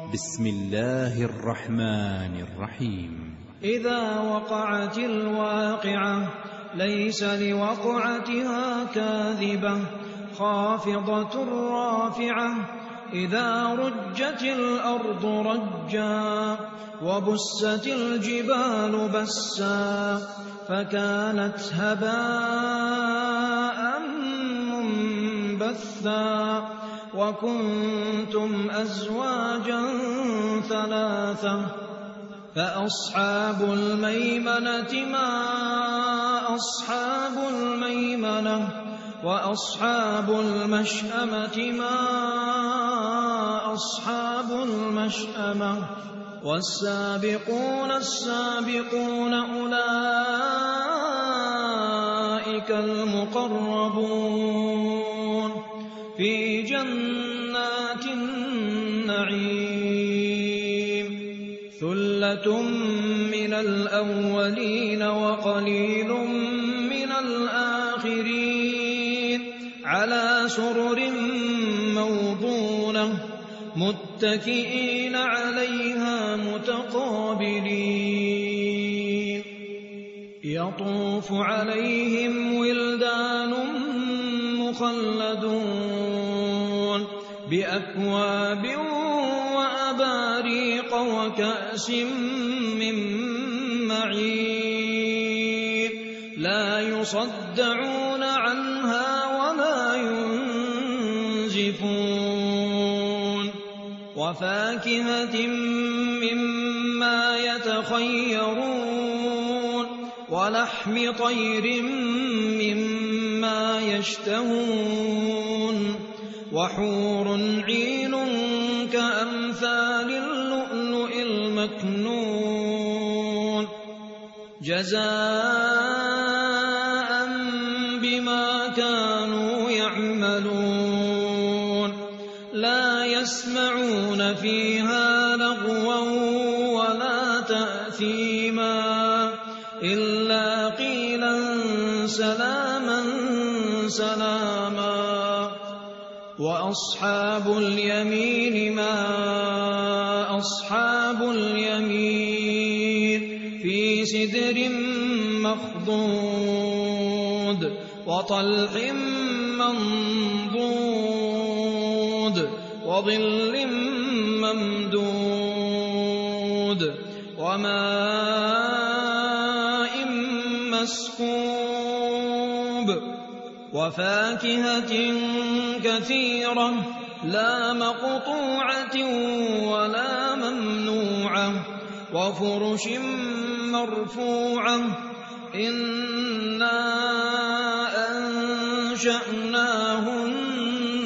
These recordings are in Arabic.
بسم الله الرحمن الرحيم. إذا وقعت الواقعة ليس لوقعتها كاذبة خافضة رافعة إذا رجت الأرض رجا وبست الجبال بسا فكانت هباء منبثا وكنتم أزواجا ثلاثة فأصحاب الميمنة ما أصحاب الميمنة وأصحاب المشأمة ما أصحاب المشأمة والسابقون السابقون أولئك المقربون في جنات النعيم ثلة من الأولين وقليل من الآخرين على سرر موضونة متكئين عليها متقابلين يطوف عليهم ولدان مخلدون بأكواب وأباريق وكأس من معين لا يصدعون عنها ولا ينزفون وفاكهة مما يتخيرون ولحم طير مما يشتهون وحور عين كأمثال اللؤلؤ المكنون جزاء بما كانوا يعملون لا يسمعون فيها لغوا ولا تأثيما إلا قيلا سلاما سلاما وأصحاب اليمين ما أصحاب اليمين في سدر مخضود وطلح منضود وظل ممدود وماء مسكوب وفاكهة كثيرة لا مقطوعة ولا ممنوعة وفرش مرفوعة إنا أنشأناهن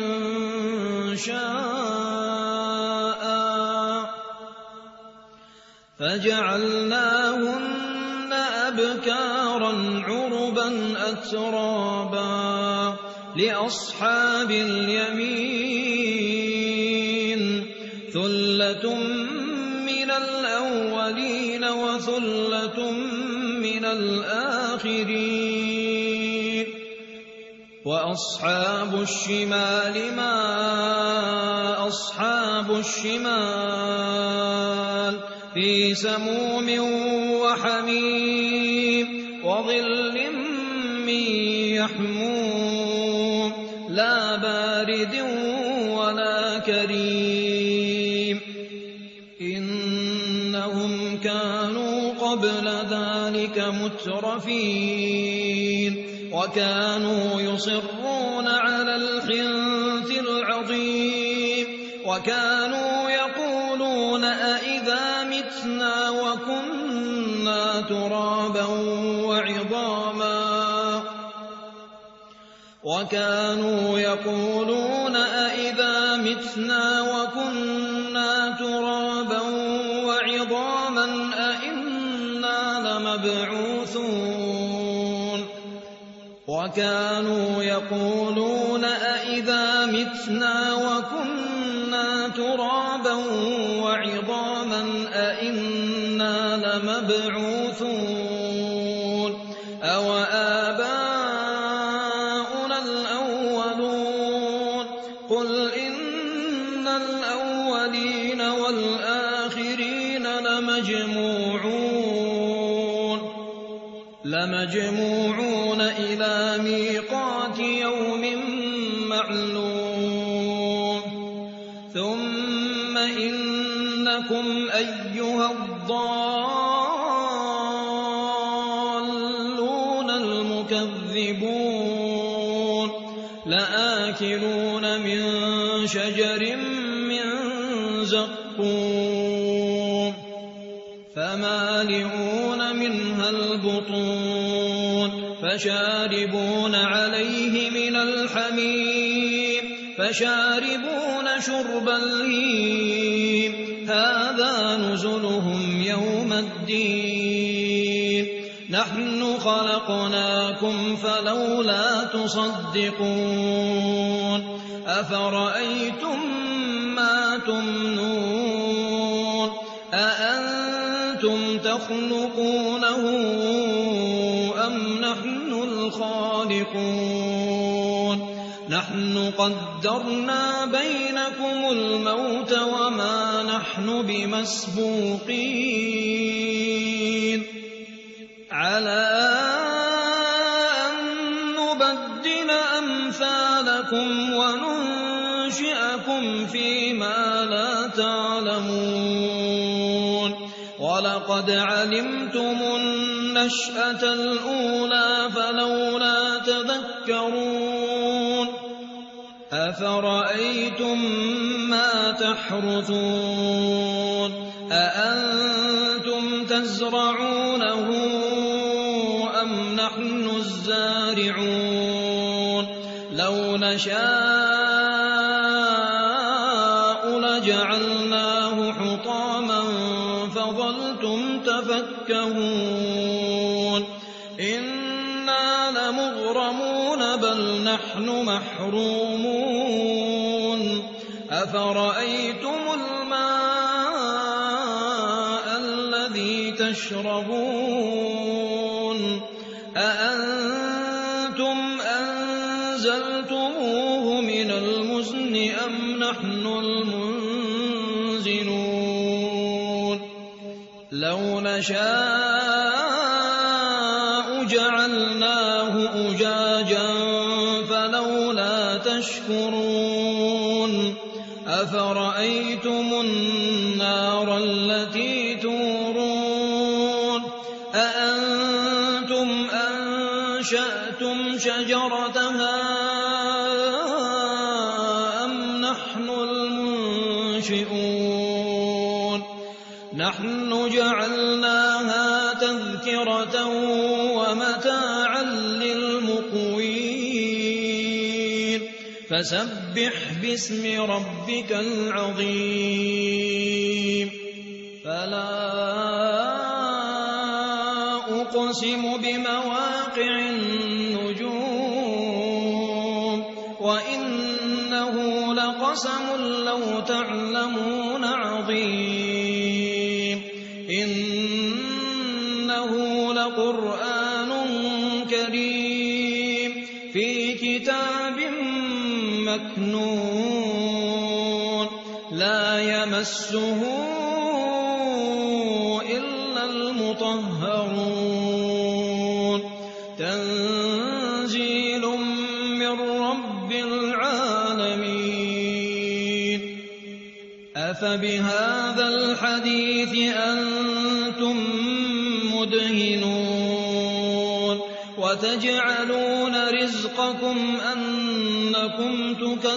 إنشاء فجعلناهن أبكارا عربا أترابا لأصحاب اليمين ثلة من الأولين وثلة من الآخرين وأصحاب الشمال ما أصحاب الشمال في سموم وحميم وظل من يحموم لا بارد ولا كريم إنهم كانوا قبل ذلك مترفين وكانوا يصرون على الحنث العظيم وكانوا يقولون أئذا متنا وكنا ترابا وعظاما وكانوا يقولون أئذا متنا وكنا ترابا وعظاما أئنا لمبعوثون وكانوا يقولون أئذا متنا وكنا ترابا وعظاما أئنا لمبعوثون أو آباؤنا الأولون قل إن الأولين والآخرين لمجموعون إلى ميقات يوم معلوم ثم إنكم أيها الضالون المكذبون لآكلون من شجر من زقوم فمالئون منها البطون فشاربون عليه من الحميم فشاربون شرب الهيم هذا نزلهم يوم الدين نحن خلقناكم فلولا تصدقون أفرأيتم ما تمنون أأنتم تخلقونه أم نحن الخالقون نحن قدرنا بينكم الموت وما نحن بمسبوقين على أن نبدل أمثالكم وننشئكم فيما لا تعلمون ولقد علمتم النشأة الأولى فلولا تذكرون أفرأيتم ما تحرثون أأنتم تزرعونه أم نحن الزارعون لو نشاء لجعلناه حطاما فظلتم تفكهون إنا لمغرمون بل نحن محرومون أفرأيتم الماء الذي تشربون أأنتم أنزلتموه من المزن أم نحن المنزلون لو نشاء جعلناه أجاجا فلولا تشكرون أفرأيتم النار التي تورون أأنتم أنشأتم شجرتها أم نحن المنشئون نحن جعلناها تذكرة ومتاعا للمقوين فسبح باسم ربك العظيم فلا أقسم بمواقع النجوم وإنه لقسم لو تعلمون عظيم إنه لقرآن كريم في كتاب مكنون لا يمسه إلا المطهرون تنزيل من رب العالمين أفبهذا الحديث أنتم مدهنون وتجعلون رزقكم أنكم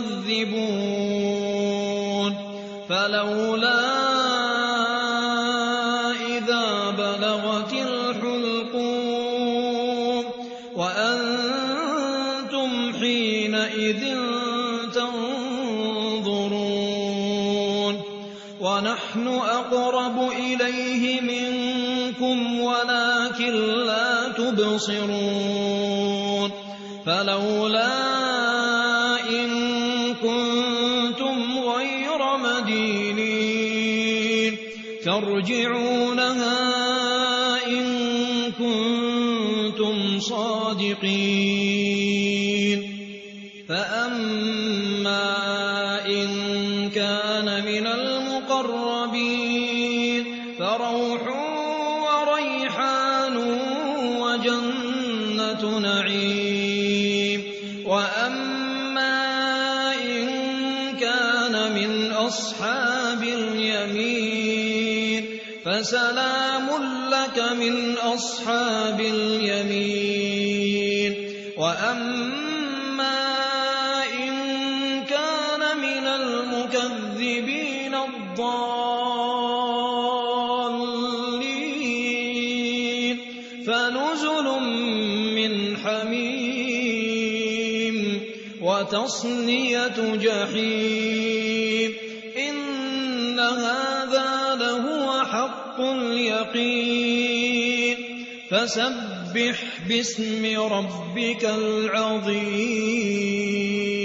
تكذبون فلولا إذا بلغت الحلقوم وأنتم حينئذ تنظرون ونحن أقرب إليه منكم ولكن لا تبصرون فلولا إن كنتم غير مدينين ترجعونها إن كنتم صادقين فأما إن كان من المقربين الْمُقَرَّبِينَ فَرَوْحٌ وَرَيْحَانٌ وَجَنَّةُ نَعِيمٍ وَأَمَّا إِن كَانَ مِنْ أَصْحَابِ الْيَمِينِ فَسَلَامٌ لَّكَ مِنْ أَصْحَابِ الْيَمِينِ وَأَمَّا إِن كَانَ مِنَ الْمُكَذِّبِينَ الضَّالِّينَ فَنُزُلٌ مِّنْ حَمِيمٍ وَتَصْلِيَةُ جَحِيمٍ إِنَّ هَٰذَا لَهُوَ حَقُّ الْيَقِينِ فَسَبِّحْ بِاسْمِ رَبِّكَ الْعَظِيمِ